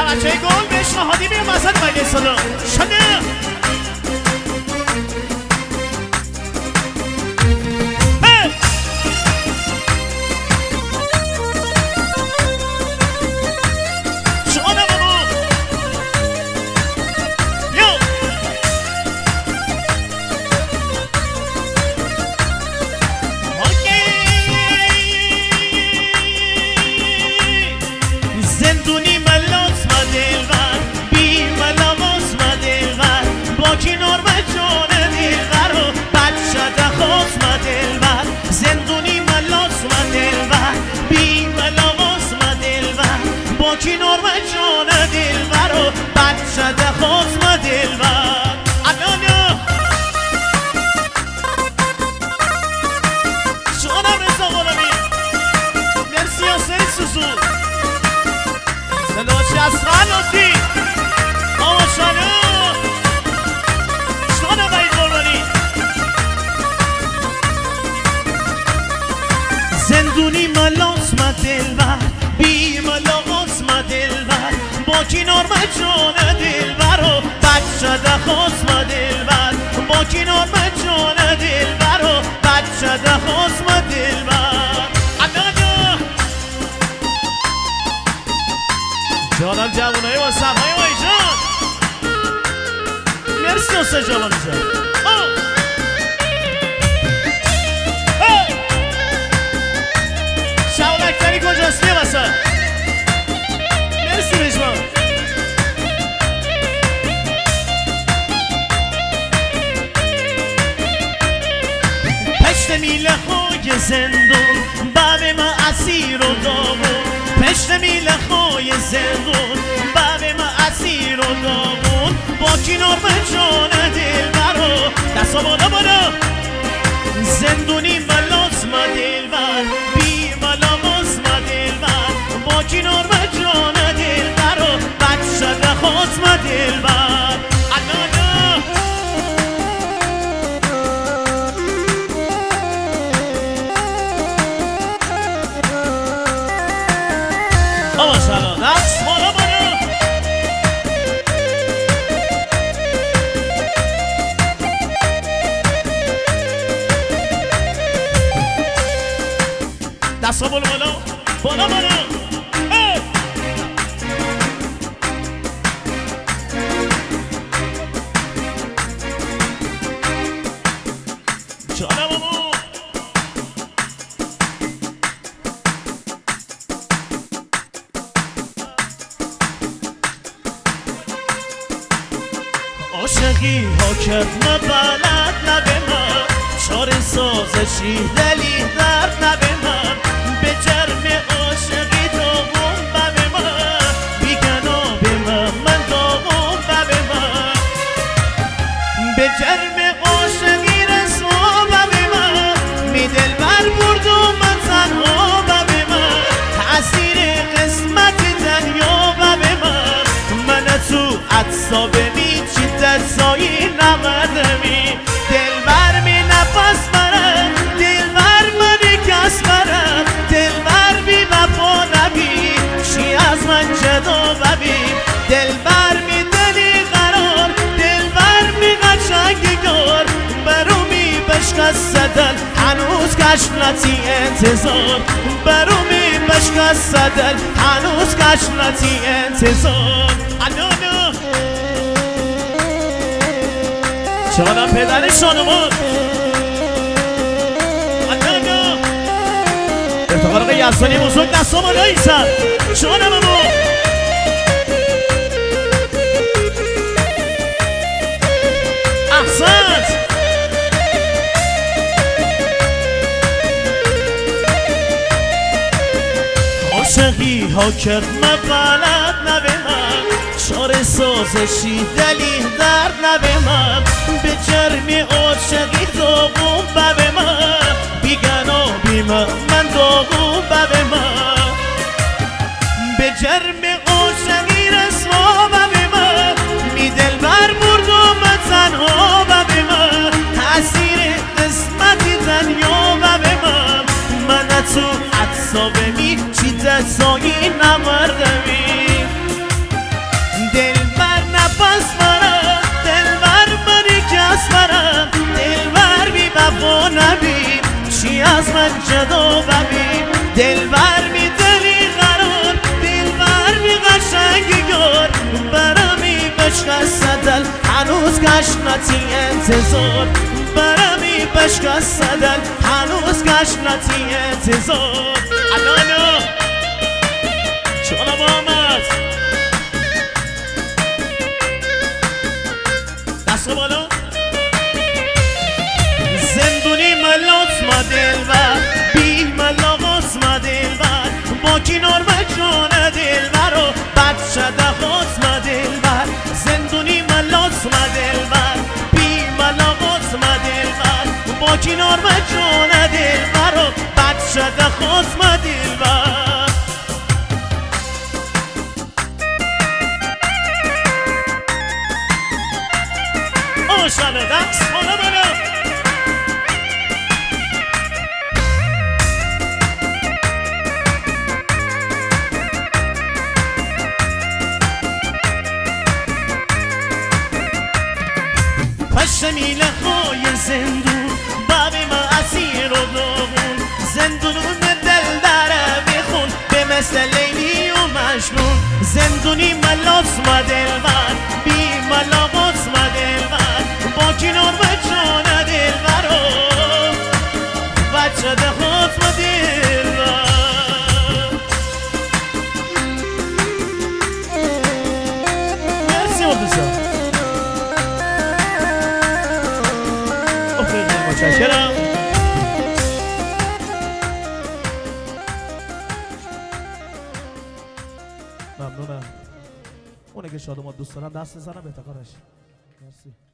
بچه گل بهش نهادی بیم وسط مگه صدا شده کی نرمه جان دلبر و بد شده خسم دلبر الان جانم رضا غلامی مرسی حسین سوسو سلوچی از خلاتی آشانه جانم باید قربانی زندونی ملاس ما دلبر بی ملاس ما دلبر با کی نرمه جان دلبر و بد شده خسم دلبر با کی نرمه جان دلبر و بد شده خسم دلبر جانم جوانایی با سمهای وای جان مرسی حسین جوانی جان شعبکتری کجاست بیا واسه مرسی رجمان پشت میله های زندون باب ما اسیر و داغون پشت میله های زندون باب ما اسیر و داغون با کی نرمه جان دلبر و دستا بالا بالا زندونی ملاس ما دلبر بی ملاس ما دلبر با کی نرمه جان دلبر و بد شده خسم دلبر دستا بالا بالا بالا بالا جانم امو عاشقی ها کرد نبلد نبه من چار سازشی دلی درد نبه من به جرم عاشقی داغون ببه من بیگنا به من داغون ببه من به جرم عاشقی رسوا ببه من می دلبر برد و من تنها ببه من تأثیر قسمت دنیا ببه من تو عطسابه می چیت سایی نقدمی دلبر می نفس برم دلبر منی کس برم دلبر بی وفا نبی چی از من جدا ببین دلبر می دلی قرار دلبر می قشنگیگار برو می بشکست دل هنوز گشنتی انتظار برو می بشکست دل هنوز گشنتی انتظار جانم پدر شانمان افتخار آقای یزدانی بزرگ دستا بالایی سر جانم امو احسنت عاشقی ها کرد مبلد نبه من چار سازشی دلی درد نبه من به جرم عاشقی داغون ببه من بیگنا بی من داغون ببه من به جرم عاشقی رسوا ببه من می دلبر برد و من تنها ببه من تأثیر قسمت دنیا ببه من تو عطسابه می چی دستایی نمردمی هنوز گشنتی انتظار برمی بشکستدن هنوز گشنتی انتظار الانو چالا با آمد دست بالا زندونی ملات ما دلبر بی ملاقات ما دلبر با کنار و جان دلبر و بچه دهات ما دلبر زندونی ملات ما دلبر بی ملاقات ما دلبر با کنار و جان دلبر و بچه دهات ما دلبر آشانه دست بالا بالا پشت میله های زندون باب ما اسیر و داغون زندونون دل داره بخون به مثل لیلی و مجنون زندونی ملاس ما دلبر بی ملاقات ما دلبر با کنار و جان دلبر و بچه دهات ما دلبر مرسی مدوزا متشکرم ممنونم اونه که شادومات دوست دارم دست بزنم به افتخارش مرسی